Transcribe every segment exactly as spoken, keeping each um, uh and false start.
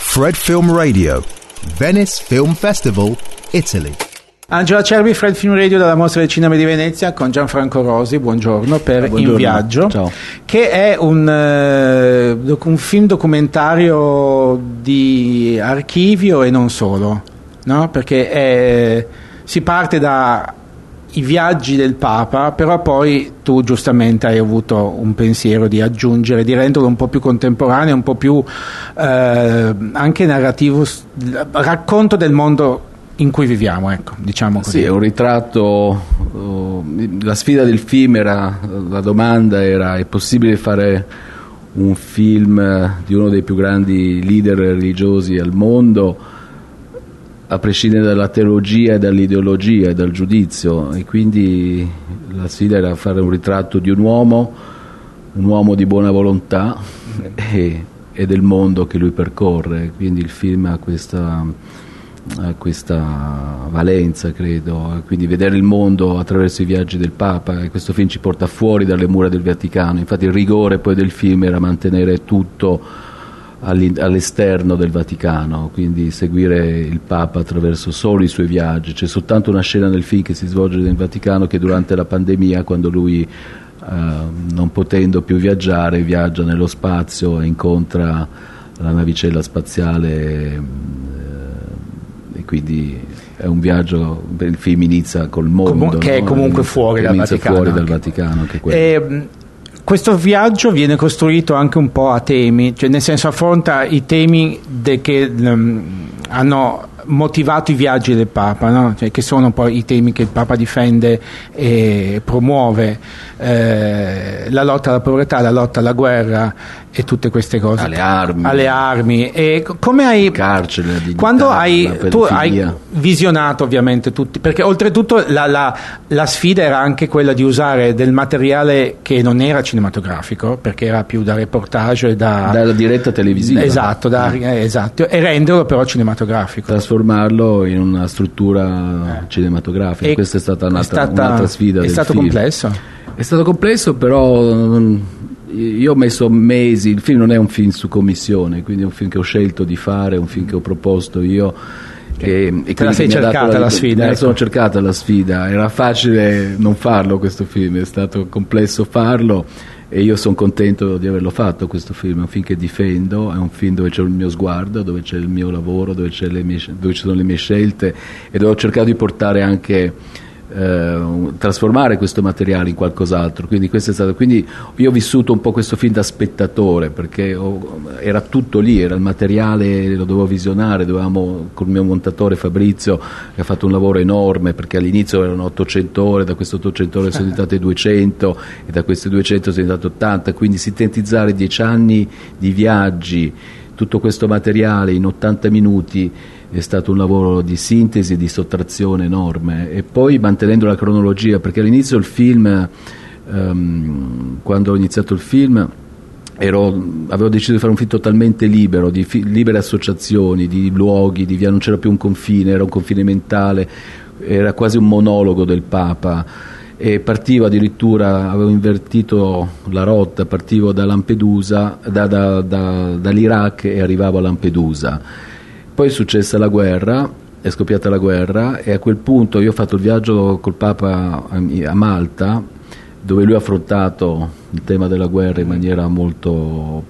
Fred Film Radio, Venice Film Festival, Italy. Angelo Acerbi, Fred Film Radio dalla Mostra del Cinema di Venezia con Gianfranco Rosi, buongiorno, per buongiorno. In Viaggio. Ciao. Che è un, uh, un film documentario di archivio e non solo, no? Perché è, si parte da i viaggi del Papa, però poi tu giustamente hai avuto un pensiero di aggiungere, di renderlo un po' più contemporaneo, un po' più eh, anche narrativo, racconto del mondo in cui viviamo, ecco, diciamo così. Sì, è un ritratto. Uh, la sfida del film era, la domanda era: è possibile fare un film di uno dei più grandi leader religiosi al mondo, a prescindere dalla teologia e dall'ideologia e dal giudizio? E quindi la sfida era fare un ritratto di un uomo, un uomo di buona volontà e, e del mondo che lui percorre. Quindi il film ha questa, ha questa valenza, credo, quindi vedere il mondo attraverso i viaggi del Papa, e questo film ci porta fuori dalle mura del Vaticano. Infatti il rigore poi del film era mantenere tutto all'esterno del Vaticano, quindi seguire il Papa attraverso solo i suoi viaggi. C'è soltanto una scena nel film che si svolge nel Vaticano, che durante la pandemia, quando lui eh, non potendo più viaggiare, viaggia nello spazio e incontra la navicella spaziale, eh, e quindi è un viaggio. Il film inizia col mondo, Comun- che è comunque no? fuori, dal Vaticano, fuori dal anche. Vaticano che E, questo viaggio viene costruito anche un po' a temi, cioè nel senso affronta i temi de- che um, hanno motivato i viaggi del Papa, no? Cioè, che sono poi i temi che il Papa difende e promuove, eh, la lotta alla povertà, la lotta alla guerra e tutte queste cose, alle armi, alle armi. E come hai carcere, la dignità, quando hai la tu hai pedofilia. visionato ovviamente tutti, perché oltretutto la, la, la sfida era anche quella di usare del materiale che non era cinematografico, perché era più da reportage e da dalla diretta televisiva, esatto, da, eh, esatto, e renderlo però cinematografico, trasformarlo in una struttura eh. cinematografica. E questa è stata un'altra, è stata, un'altra sfida è del stato film. complesso È stato complesso, però io ho messo mesi. Il film non è un film su commissione, quindi è un film che ho scelto di fare, un film che ho proposto io. E, e te la sei cercata la, la sfida? Me ecco. sono cercata la sfida. Era facile non farlo questo film, è stato complesso farlo, e io sono contento di averlo fatto questo film. È un film che difendo, è un film dove c'è il mio sguardo, dove c'è il mio lavoro, dove, c'è le mie, dove ci sono le mie scelte, e dove ho cercato di portare anche eh, trasformare questo materiale in qualcos'altro. Quindi questo è stato, quindi io ho vissuto un po' questo film da spettatore, perché ho, era tutto lì, era il materiale, lo dovevo visionare, dovevamo, col mio montatore Fabrizio, che ha fatto un lavoro enorme, perché all'inizio erano ottocento ore, da queste ottocento ore sono diventate duecento, e da queste duecento sono diventate ottanta, quindi sintetizzare dieci anni di viaggi, tutto questo materiale in ottanta minuti è stato un lavoro di sintesi e di sottrazione enorme. E poi mantenendo la cronologia, perché all'inizio il film, um, quando ho iniziato il film, ero, avevo deciso di fare un film totalmente libero, di fi- libere associazioni, di luoghi, di via, non c'era più un confine, era un confine mentale, era quasi un monologo del Papa, e partivo addirittura, avevo invertito la rotta, partivo da Lampedusa, da, da, da, dall'Iraq, e arrivavo a Lampedusa. Poi è successa la guerra, è scoppiata la guerra, e a quel punto io ho fatto il viaggio col Papa a Malta, dove lui ha affrontato il tema della guerra in maniera molto,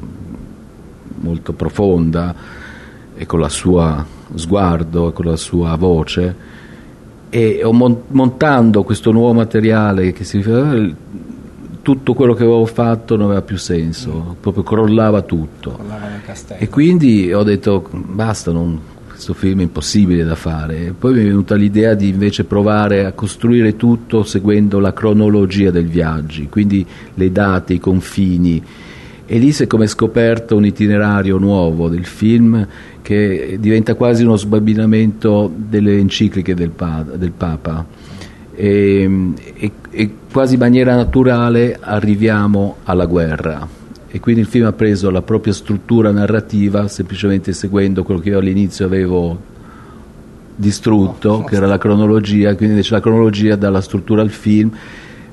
molto profonda, e con la sua sguardo e con la sua voce, e ho mon- montando questo nuovo materiale che si tutto quello che avevo fatto non aveva più senso, proprio crollava tutto, e quindi ho detto basta, non, questo film è impossibile da fare. E poi mi è venuta l'idea di invece provare a costruire tutto seguendo la cronologia dei viaggi, quindi le date, i confini, e lì si è come scoperto un itinerario nuovo del film che diventa quasi uno sbambinamento delle encicliche del, pa- del Papa. E, e, e quasi in maniera naturale arriviamo alla guerra, e quindi il film ha preso la propria struttura narrativa semplicemente seguendo quello che io all'inizio avevo distrutto, che era la cronologia. Quindi invece la cronologia dà la struttura al film,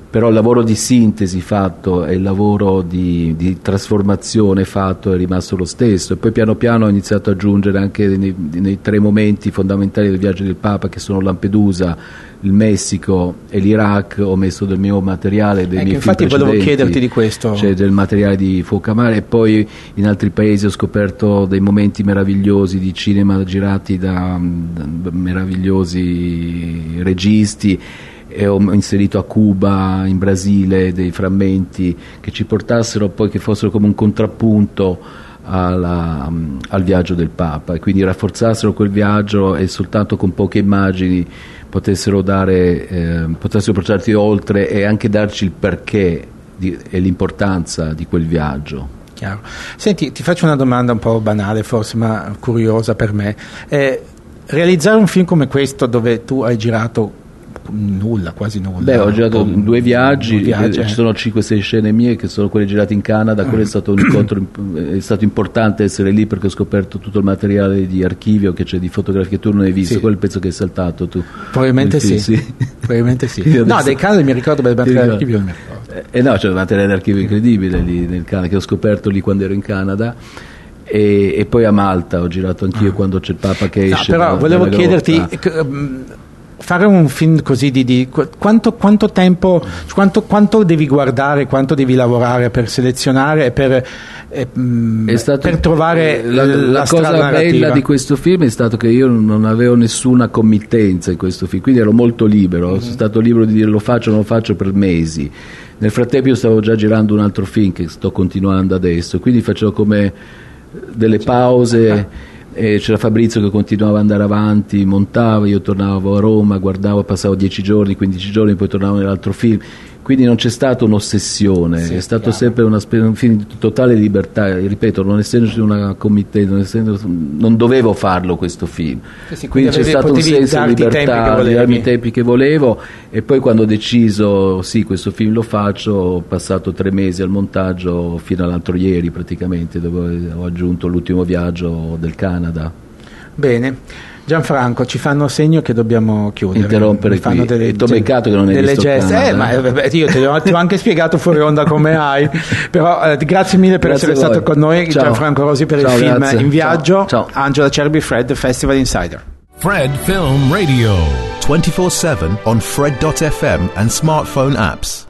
però il lavoro di sintesi fatto e il lavoro di, di trasformazione fatto è rimasto lo stesso, e poi piano piano ho iniziato ad aggiungere anche nei, nei tre momenti fondamentali del viaggio del Papa, che sono Lampedusa, il Messico e l'Iraq. Ho messo del mio materiale, dei ecco, miei infatti film volevo chiederti di questo, cioè del materiale di Fuoco a Mare, e poi in altri paesi ho scoperto dei momenti meravigliosi di cinema girati da, da meravigliosi registi, e ho inserito a Cuba, in Brasile, dei frammenti che ci portassero poi, che fossero come un contrappunto alla, al viaggio del Papa, e quindi rafforzassero quel viaggio e soltanto con poche immagini potessero dare, eh, potessero portarti oltre e anche darci il perché di, e l'importanza di quel viaggio. Chiaro. Senti, ti faccio una domanda un po' banale forse, ma curiosa per me. Eh, realizzare un film come questo, dove tu hai girato nulla, quasi nulla. Beh, ho girato con, due viaggi, due viaggi, eh, ci sono cinque sei scene mie che sono quelle girate in Canada. Quello è stato un incontro, è stato importante essere lì, perché ho scoperto tutto il materiale di archivio che c'è, di fotografie che tu non hai visto. Sì. Quello è il pezzo che hai saltato tu. Probabilmente sì. sì. Probabilmente sì. Io No, adesso- dei Canada mi ricordo, bel materiale Ti archivio non mi ricordo. Eh, eh no, c'è un materiale d'archivio incredibile lì nel Canada, che ho scoperto lì quando ero in Canada. E, e poi a Malta ho girato anch'io, quando c'è il Papa che No, esce. però dalla- volevo dalla chiederti, grotta. eh, mh, fare un film così di, di qu- quanto, quanto tempo, quanto, quanto devi guardare, quanto devi lavorare per selezionare e per, eh, mh, È stato- per trovare la, la, la strada cosa narrativa. bella di questo film è stato che io non avevo nessuna committenza in questo film, quindi ero molto libero. Mm-hmm. Sono stato libero di dire lo faccio o non lo faccio per mesi. Nel frattempo io stavo già girando un altro film che sto continuando adesso, quindi facevo come delle pause. E c'era Fabrizio che continuava ad andare avanti, montava, io tornavo a Roma, guardavo, passavo dieci giorni, quindici giorni, poi tornavo nell'altro film, quindi non c'è stata un'ossessione, Sì, è stato chiaro. sempre una, spe- un film di totale libertà, ripeto, non essendoci una committenza, non, essendo, non dovevo farlo questo film, Sì, sì, quindi c'è avevi- stato un potevi senso di darti i tempi che libertà, di volevi. darmi i tempi che volevo, e poi quando ho deciso sì, questo film lo faccio, ho passato tre mesi al montaggio, fino all'altro ieri praticamente, dove ho aggiunto l'ultimo viaggio del Canada. Bene, Gianfranco, ci fanno segno che dobbiamo chiudere. Interrompere Mi fanno qui. delle, E t'ho beccato che non hai delle visto geste. Canada, Eh, ma eh? eh, vabbè, io te l'ho, ti ho anche spiegato fuori onda come hai. Però eh, grazie mille per Grazie essere a stato voi. con noi, Ciao. Gianfranco Rosi, per Ciao, il film grazie. In Viaggio. Ciao. Ciao. Angela Cerbi, Fred, Festival Insider. Fred Film Radio. twenty-four seven on Fred dot f m and smartphone apps.